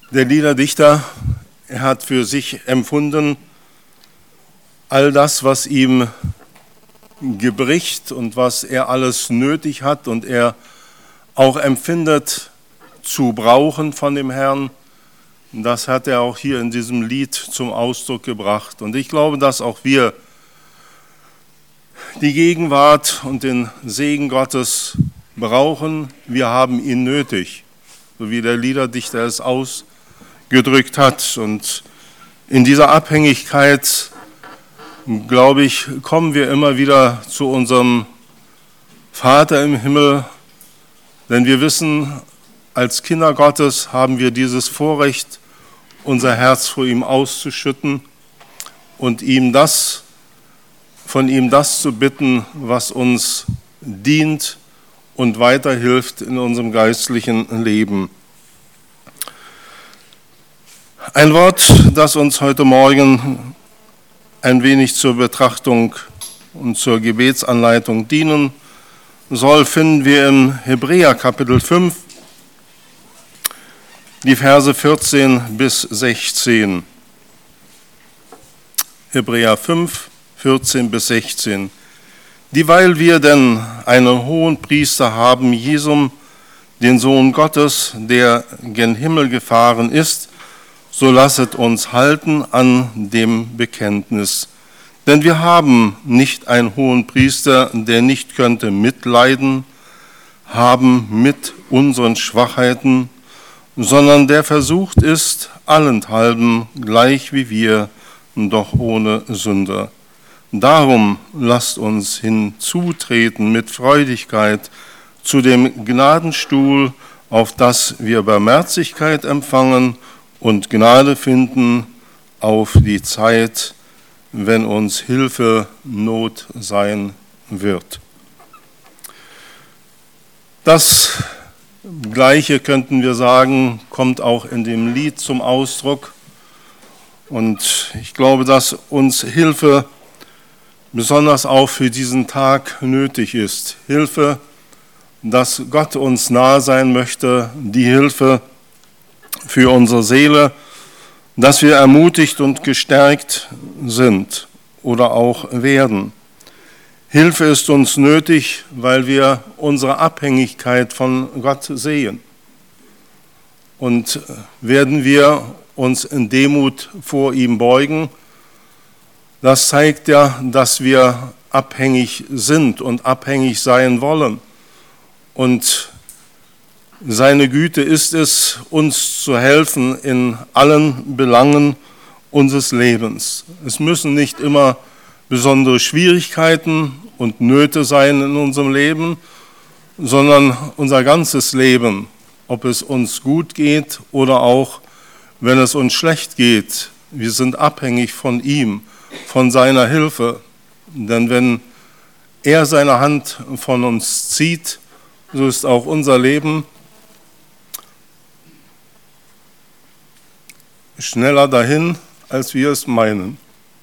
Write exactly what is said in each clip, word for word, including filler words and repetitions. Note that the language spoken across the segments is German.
Der Liederdichter, er hat für sich empfunden, all das, was ihm gebricht und was er alles nötig hat und er auch empfindet zu brauchen von dem Herrn, das hat er auch hier in diesem Lied zum Ausdruck gebracht. Und ich glaube, dass auch wir die Gegenwart und den Segen Gottes brauchen. Wir haben ihn nötig, so wie der Liederdichter es ausgedrückt hat. Und in dieser Abhängigkeit, glaube ich, kommen wir immer wieder zu unserem Vater im Himmel, denn wir wissen, als Kinder Gottes haben wir dieses Vorrecht, unser Herz vor ihm auszuschütten und ihm das, von ihm das zu bitten, was uns dient und weiterhilft in unserem geistlichen Leben. Ein Wort, das uns heute Morgen ein wenig zur Betrachtung und zur Gebetsanleitung dienen soll, finden wir im Hebräer Kapitel fünf, die Verse vierzehn bis sechzehn. Hebräer fünf, vierzehn bis sechzehn. Dieweil wir denn einen hohen Priester haben, Jesum, den Sohn Gottes, der gen Himmel gefahren ist, so lasset uns halten an dem Bekenntnis. Denn wir haben nicht einen hohen Priester, der nicht könnte mitleiden, haben mit unseren Schwachheiten, sondern der versucht ist, allenthalben gleich wie wir, doch ohne Sünde. Darum lasst uns hinzutreten mit Freudigkeit zu dem Gnadenstuhl, auf das wir Barmherzigkeit empfangen und Gnade finden auf die Zeit, wenn uns Hilfe Not sein wird. Das Gleiche könnten wir sagen, kommt auch in dem Lied zum Ausdruck. Und ich glaube, dass uns Hilfe besonders auch für diesen Tag nötig ist. Hilfe, dass Gott uns nahe sein möchte, die Hilfe für unsere Seele, dass wir ermutigt und gestärkt sind oder auch werden. Hilfe ist uns nötig, weil wir unsere Abhängigkeit von Gott sehen. Und werden wir uns in Demut vor ihm beugen, das zeigt ja, dass wir abhängig sind und abhängig sein wollen. Und seine Güte ist es, uns zu helfen in allen Belangen unseres Lebens. Es müssen nicht immer besondere Schwierigkeiten und Nöte sein in unserem Leben, sondern unser ganzes Leben, ob es uns gut geht oder auch, wenn es uns schlecht geht. Wir sind abhängig von ihm, von seiner Hilfe. Denn wenn er seine Hand von uns zieht, so ist auch unser Leben schneller dahin, als wir es meinen.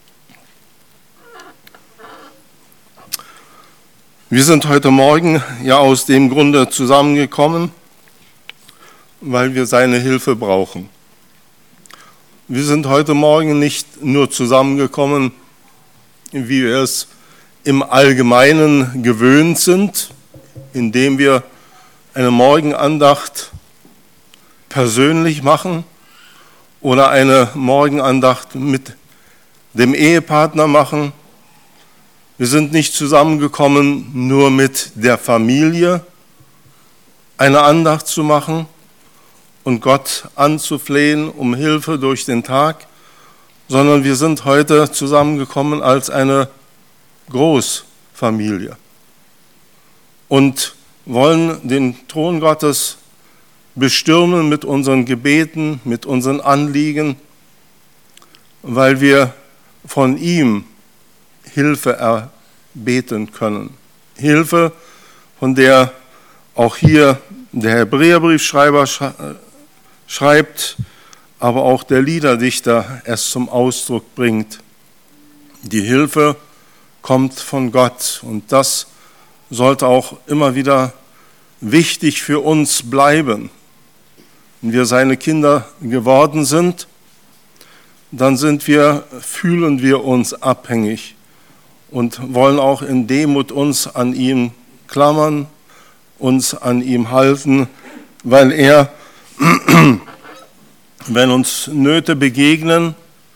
Wir sind heute Morgen ja aus dem Grunde zusammengekommen, weil wir seine Hilfe brauchen. Wir sind heute Morgen nicht nur zusammengekommen, wie wir es im Allgemeinen gewöhnt sind, indem wir eine Morgenandacht persönlich machen oder eine Morgenandacht mit dem Ehepartner machen. Wir sind nicht zusammengekommen, nur mit der Familie eine Andacht zu machen und Gott anzuflehen um Hilfe durch den Tag, sondern wir sind heute zusammengekommen als eine Großfamilie und wollen den Thron Gottes bestürmen mit unseren Gebeten, mit unseren Anliegen, weil wir von ihm Hilfe erbeten können. Hilfe, von der auch hier der Hebräerbriefschreiber schreibt, aber auch der Liederdichter es zum Ausdruck bringt. Die Hilfe kommt von Gott und das sollte auch immer wieder wichtig für uns bleiben. wir seine Kinder geworden sind, dann sind wir, fühlen wir uns abhängig und wollen auch in Demut uns an ihm klammern, uns an ihm halten, weil er, wenn uns Nöte begegnen,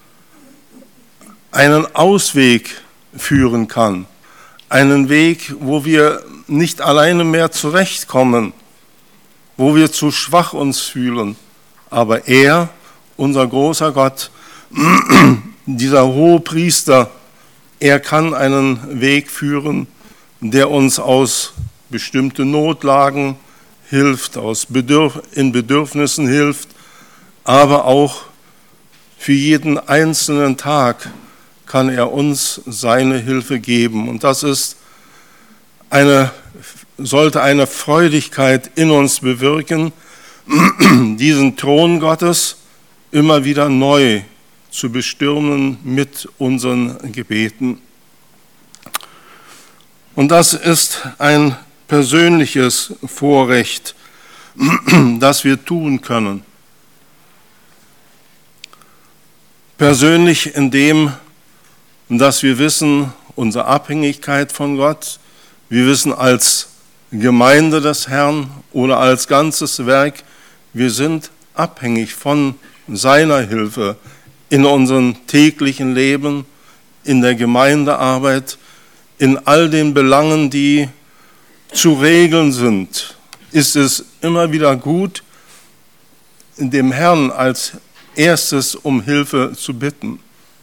einen Ausweg führen kann. Einen Weg, wo wir nicht alleine mehr zurechtkommen, wo wir zu schwach uns fühlen. Aber er, unser großer Gott, dieser hohe Priester, er kann einen Weg führen, der uns aus bestimmten Notlagen hilft, aus Bedürf- in Bedürfnissen hilft, aber auch für jeden einzelnen Tag kann er uns seine Hilfe geben. Und das ist eine, sollte eine Freudigkeit in uns bewirken, diesen Thron Gottes immer wieder neu zu bestürmen mit unseren Gebeten. Und das ist ein persönliches Vorrecht, das wir tun können. Persönlich in dem, dass wir wissen, unsere Abhängigkeit von Gott, wir wissen als Gemeinde des Herrn oder als ganzes Werk, wir sind abhängig von seiner Hilfe in unserem täglichen Leben, in der Gemeindearbeit, in all den Belangen, die zu regeln sind, ist es immer wieder gut, dem Herrn als erstes um Hilfe zu bitten.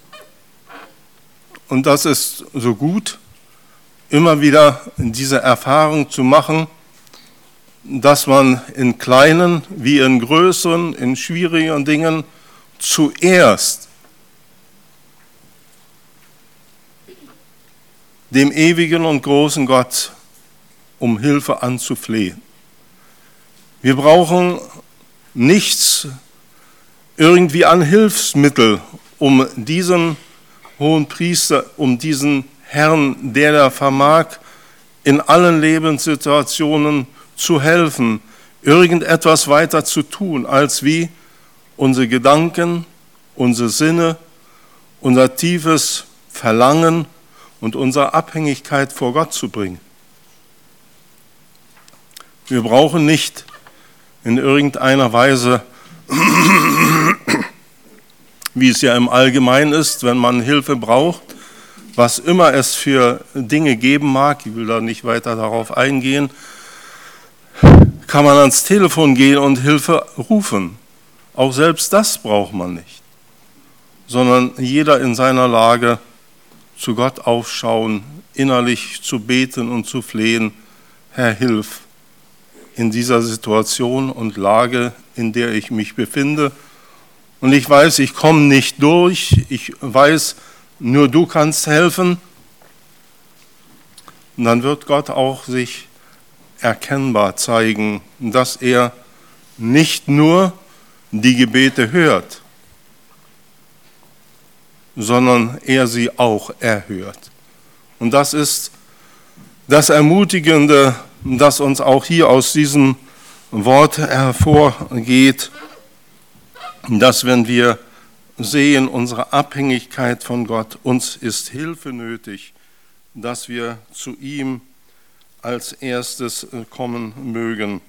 Und das ist so gut, immer wieder diese Erfahrung zu machen, dass man in kleinen wie in größeren, in schwierigen Dingen zuerst dem ewigen und großen Gott um Hilfe anzuflehen. Wir brauchen nichts irgendwie an Hilfsmittel, um diesen hohen Priester, um diesen Herrn, der da vermag, in allen Lebenssituationen zu helfen, irgendetwas weiter zu tun, als wie unsere Gedanken, unsere Sinne, unser tiefes Verlangen und unsere Abhängigkeit vor Gott zu bringen. Wir brauchen nicht in irgendeiner Weise, wie es ja im Allgemeinen ist, wenn man Hilfe braucht, was immer es für Dinge geben mag, ich will da nicht weiter darauf eingehen, kann man ans Telefon gehen und Hilfe rufen. Auch selbst das braucht man nicht, sondern jeder in seiner Lage zu Gott aufschauen, innerlich zu beten und zu flehen, Herr, hilf in dieser Situation und Lage, in der ich mich befinde. Und ich weiß, ich komme nicht durch, ich weiß, nur du kannst helfen. Und dann wird Gott auch sich erkennbar zeigen, dass er nicht nur die Gebete hört, sondern er sie auch erhört. Und das ist das Ermutigende, das uns auch hier aus diesem Wort hervorgeht, dass wenn wir sehen, unsere Abhängigkeit von Gott, uns ist Hilfe nötig, dass wir zu ihm als erstes kommen mögen.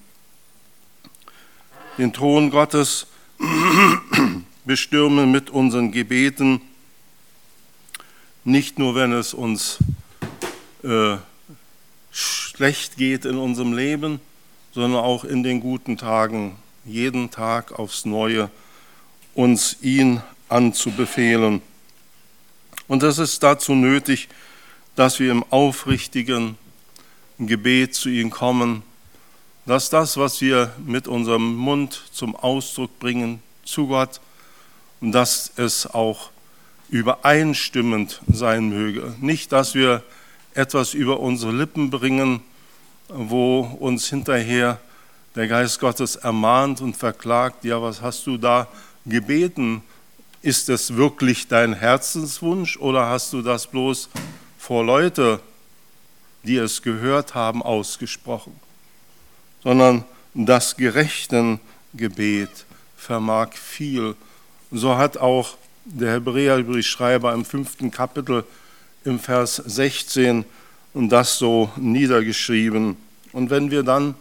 Den Thron Gottes bestürmen mit unseren Gebeten, nicht nur wenn es uns äh, schlecht geht in unserem Leben, sondern auch in den guten Tagen, jeden Tag aufs Neue, uns ihn anzubefehlen. Und es ist dazu nötig, dass wir im aufrichtigen Gebet zu ihm kommen, dass das, was wir mit unserem Mund zum Ausdruck bringen zu Gott, dass es auch übereinstimmend sein möge. Nicht, dass wir etwas über unsere Lippen bringen, wo uns hinterher der Geist Gottes ermahnt und verklagt, ja, was hast du da gebeten? Ist es wirklich dein Herzenswunsch oder hast du das bloß vor Leute, die es gehört haben, ausgesprochen? Sondern das gerechten Gebet vermag viel. So hat auch der Hebräerbriefschreiber im fünften Kapitel im Vers sechzehn das so niedergeschrieben. Und wenn wir dann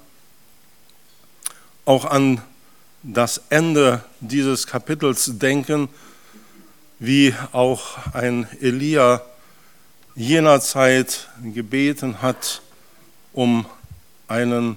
auch an das Ende dieses Kapitels denken, wie auch ein Elia jener Zeit gebeten hat um einen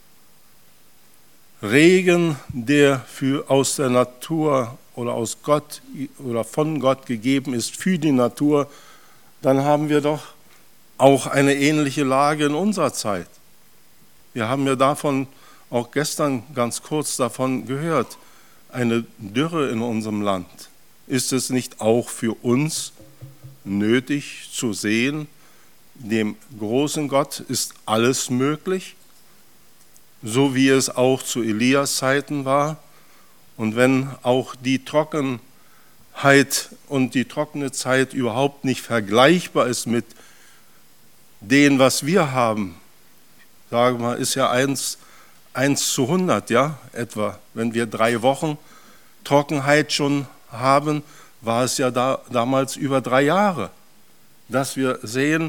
Regen, der für, aus der Natur oder aus Gott oder von Gott gegeben ist für die Natur, dann haben wir doch auch eine ähnliche Lage in unserer Zeit. Wir haben ja davon auch gestern ganz kurz davon gehört, eine Dürre in unserem Land. Ist es nicht auch für uns nötig zu sehen, dem großen Gott ist alles möglich, so wie es auch zu Elias Zeiten war? Und wenn auch die Trockenheit und die trockene Zeit überhaupt nicht vergleichbar ist mit dem, was wir haben, sagen wir mal, ist ja eins, eins zu hundert, ja, etwa. Wenn wir drei Wochen Trockenheit schon haben, war es ja da, damals über drei Jahre, dass wir sehen,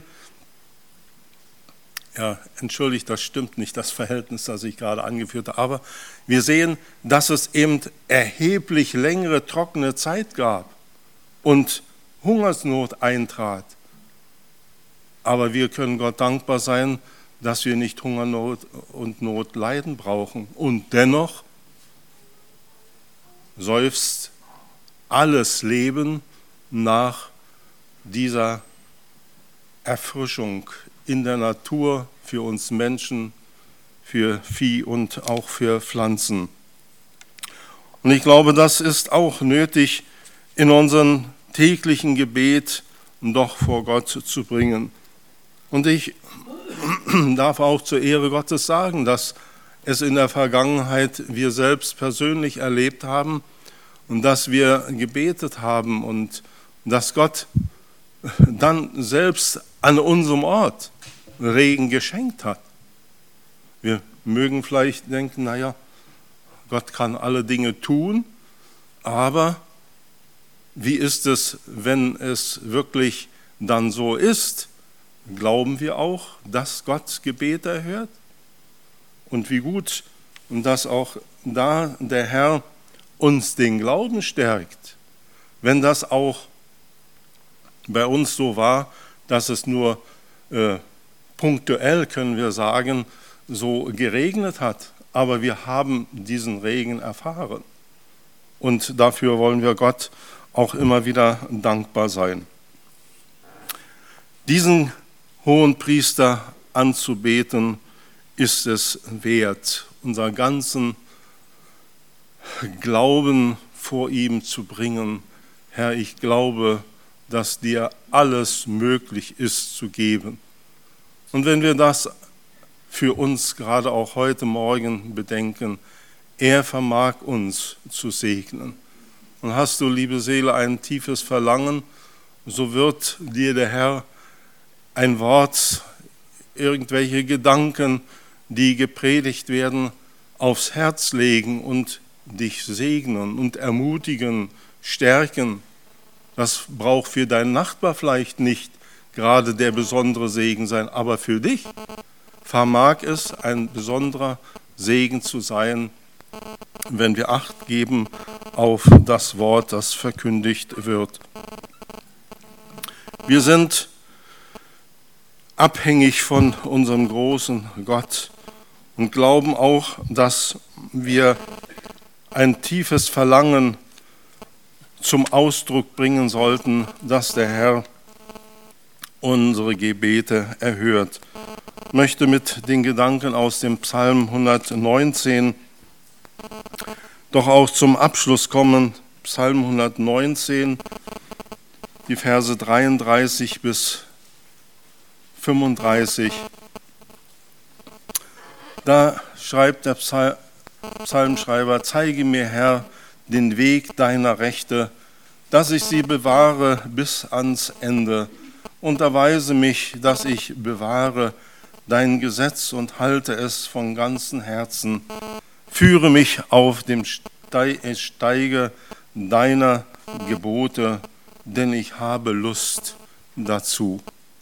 ja, entschuldigt, das stimmt nicht, das Verhältnis, das ich gerade angeführt habe, aber wir sehen, dass es eben erheblich längere trockene Zeit gab und Hungersnot eintrat. Aber wir können Gott dankbar sein, dass wir nicht Hungernot und Not leiden brauchen. Und dennoch seufzt alles Leben nach dieser Erfrischung in der Natur, für uns Menschen, für Vieh und auch für Pflanzen. Und ich glaube, das ist auch nötig in unserem täglichen Gebet doch vor Gott zu bringen. Und ich darf auch zur Ehre Gottes sagen, dass es in der Vergangenheit wir selbst persönlich erlebt haben und dass wir gebetet haben und dass Gott dann selbst an unserem Ort Regen geschenkt hat. Wir mögen vielleicht denken, naja, Gott kann alle Dinge tun, aber wie ist es, wenn es wirklich dann so ist? Glauben wir auch, dass Gott Gebete erhört? Und wie gut, dass auch da der Herr uns den Glauben stärkt, wenn das auch bei uns so war, dass es nur äh, punktuell, können wir sagen, so geregnet hat. Aber wir haben diesen Regen erfahren. Und dafür wollen wir Gott auch immer wieder dankbar sein. Diesen hohen Priester anzubeten, ist es wert, unser ganzen Glauben vor ihm zu bringen. Herr, ich glaube, dass dir alles möglich ist zu geben. Und wenn wir das für uns gerade auch heute Morgen bedenken, er vermag uns zu segnen. Und hast du, liebe Seele, ein tiefes Verlangen, so wird dir der Herr ein Wort, irgendwelche Gedanken, die gepredigt werden, aufs Herz legen und dich segnen und ermutigen, stärken. Das braucht für deinen Nachbar vielleicht nicht gerade der besondere Segen sein, aber für dich vermag es ein besonderer Segen zu sein, wenn wir Acht geben auf das Wort, das verkündigt wird. Wir sind abhängig von unserem großen Gott und glauben auch, dass wir ein tiefes Verlangen zum Ausdruck bringen sollten, dass der Herr unsere Gebete erhört. Ich möchte mit den Gedanken aus dem Psalm hundertneunzehn doch auch zum Abschluss kommen. Psalm hundertneunzehn, die Verse dreiunddreißig bis fünfunddreißig. Da schreibt der Psalmschreiber: Zeige mir, Herr, den Weg deiner Rechte, dass ich sie bewahre bis ans Ende. Unterweise mich, dass ich bewahre dein Gesetz und halte es von ganzem Herzen. Führe mich auf dem Steige deiner Gebote, denn ich habe Lust dazu.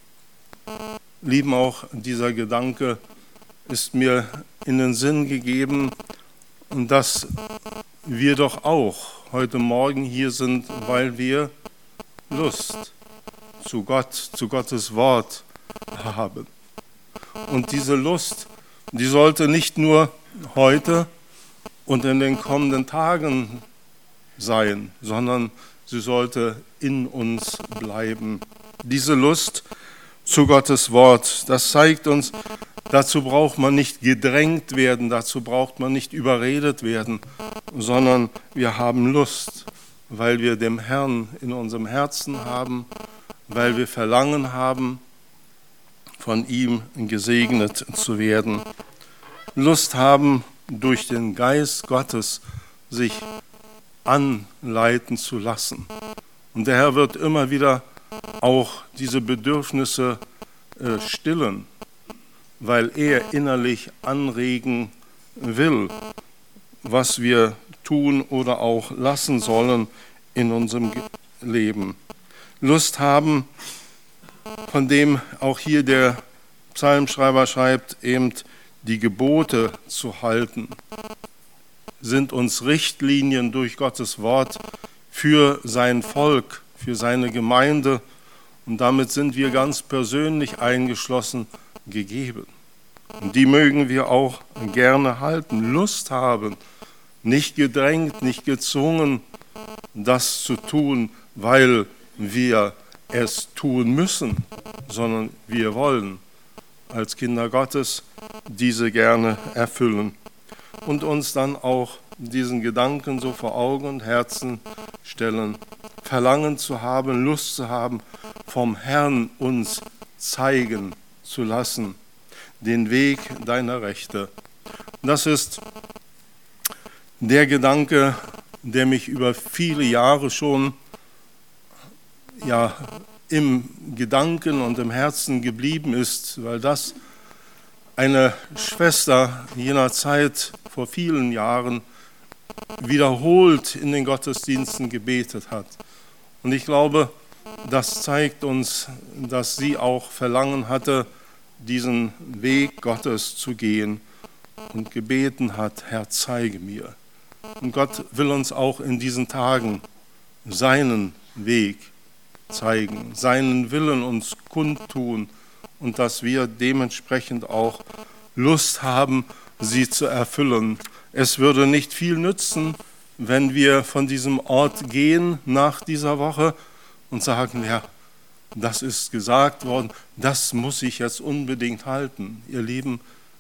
Lieben, auch dieser Gedanke ist mir in den Sinn gegeben, dass wir doch auch heute Morgen hier sind, weil wir Lust zu Gott, zu Gottes Wort haben. Und diese Lust, die sollte nicht nur heute und in den kommenden Tagen sein, sondern sie sollte in uns bleiben. Diese Lust zu Gottes Wort, das zeigt uns, dazu braucht man nicht gedrängt werden, dazu braucht man nicht überredet werden, sondern wir haben Lust, weil wir dem Herrn in unserem Herzen haben, weil wir Verlangen haben, von ihm gesegnet zu werden. Lust haben, durch den Geist Gottes sich anleiten zu lassen. Und der Herr wird immer wieder auch diese Bedürfnisse äh, stillen, weil er innerlich anregen will, was wir tun oder auch lassen sollen in unserem Leben. Lust haben, von dem auch hier der Psalmschreiber schreibt, eben die Gebote zu halten, sind uns Richtlinien durch Gottes Wort für sein Volk, für seine Gemeinde, und damit sind wir ganz persönlich eingeschlossen gegeben. Und die mögen wir auch gerne halten, Lust haben, nicht gedrängt, nicht gezwungen, das zu tun, weil wir es tun müssen, sondern wir wollen als Kinder Gottes diese gerne erfüllen und uns dann auch diesen Gedanken so vor Augen und Herzen stellen, Verlangen zu haben, Lust zu haben, vom Herrn uns zeigen zu lassen, den Weg deiner Rechte. Das ist der Gedanke, der mich über viele Jahre schon ja, im Gedanken und im Herzen geblieben ist, weil das eine Schwester jener Zeit vor vielen Jahren wiederholt in den Gottesdiensten gebetet hat. Und ich glaube, das zeigt uns, dass sie auch Verlangen hatte, diesen Weg Gottes zu gehen und gebeten hat, Herr, zeige mir. Und Gott will uns auch in diesen Tagen seinen Weg zeigen, seinen Willen uns kundtun und dass wir dementsprechend auch Lust haben, sie zu erfüllen. Es würde nicht viel nützen, wenn wir von diesem Ort gehen nach dieser Woche und sagen, ja, das ist gesagt worden, das muss ich jetzt unbedingt halten. Ihr Lieben,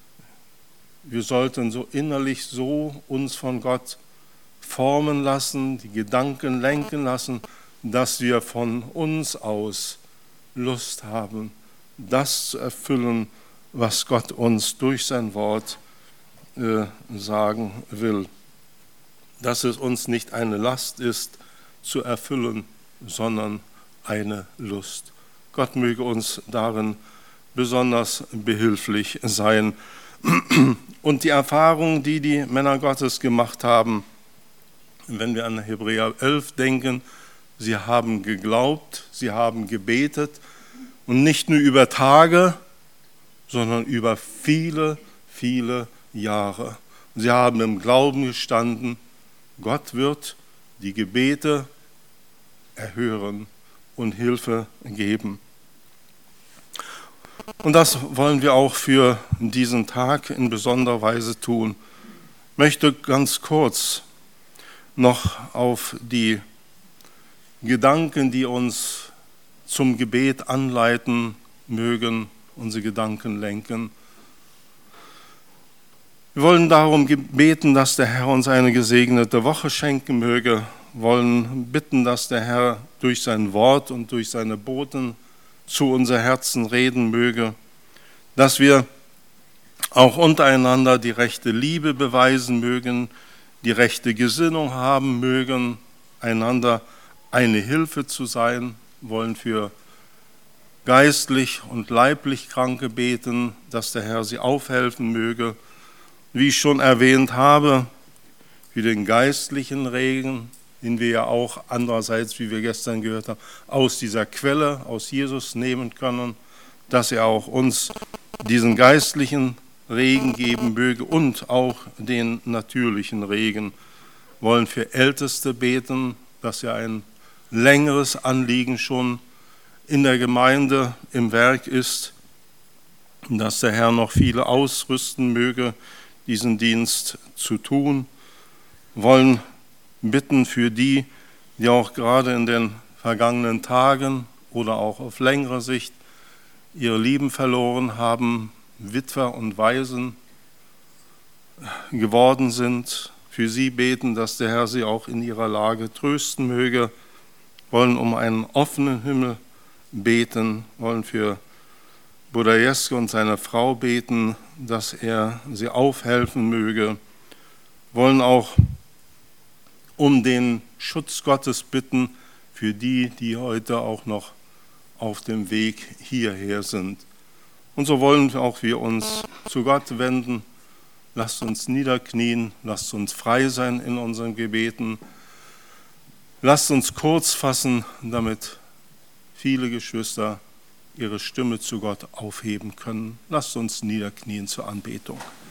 wir sollten so innerlich so uns von Gott formen lassen, die Gedanken lenken lassen, dass wir von uns aus Lust haben, das zu erfüllen, was Gott uns durch sein Wort äh, sagen will. Dass es uns nicht eine Last ist, zu erfüllen, sondern eine Lust. Gott möge uns darin besonders behilflich sein. Und die Erfahrung, die die Männer Gottes gemacht haben, wenn wir an Hebräer elf denken, sie haben geglaubt, sie haben gebetet und nicht nur über Tage, sondern über viele, viele Jahre. Sie haben im Glauben gestanden, Gott wird die Gebete erhören und Hilfe geben. Und das wollen wir auch für diesen Tag in besonderer Weise tun. Ich möchte ganz kurz noch auf die Gedanken, die uns zum Gebet anleiten mögen, unsere Gedanken lenken. Wir wollen darum beten, dass der Herr uns eine gesegnete Woche schenken möge, wollen bitten, dass der Herr durch sein Wort und durch seine Boten zu unser Herzen reden möge, dass wir auch untereinander die rechte Liebe beweisen mögen, die rechte Gesinnung haben mögen, einander eine Hilfe zu sein, wollen für geistlich und leiblich Kranke beten, dass der Herr sie aufhelfen möge wie ich schon erwähnt habe, für den geistlichen Regen, den wir ja auch andererseits, wie wir gestern gehört haben, aus dieser Quelle, aus Jesus nehmen können, dass er auch uns diesen geistlichen Regen geben möge und auch den natürlichen Regen. Wir wollen für Älteste beten, dass ja ein längeres Anliegen schon in der Gemeinde im Werk ist, dass der Herr noch viele ausrüsten möge, diesen Dienst zu tun. Wir wollen bitten für die, die auch gerade in den vergangenen Tagen oder auch auf längere Sicht ihre Lieben verloren haben, Witwer und Waisen geworden sind. Für sie beten, dass der Herr sie auch in ihrer Lage trösten möge. Wollen um einen offenen Himmel beten, wollen für Bruder Jeske und seine Frau beten, dass er sie aufhelfen möge. Wollen auch um den Schutz Gottes bitten für die, die heute auch noch auf dem Weg hierher sind. Und so wollen auch wir uns zu Gott wenden. Lasst uns niederknien, lasst uns frei sein in unseren Gebeten. Lasst uns kurz fassen, damit viele Geschwister ihre Stimme zu Gott aufheben können. Lasst uns niederknien zur Anbetung.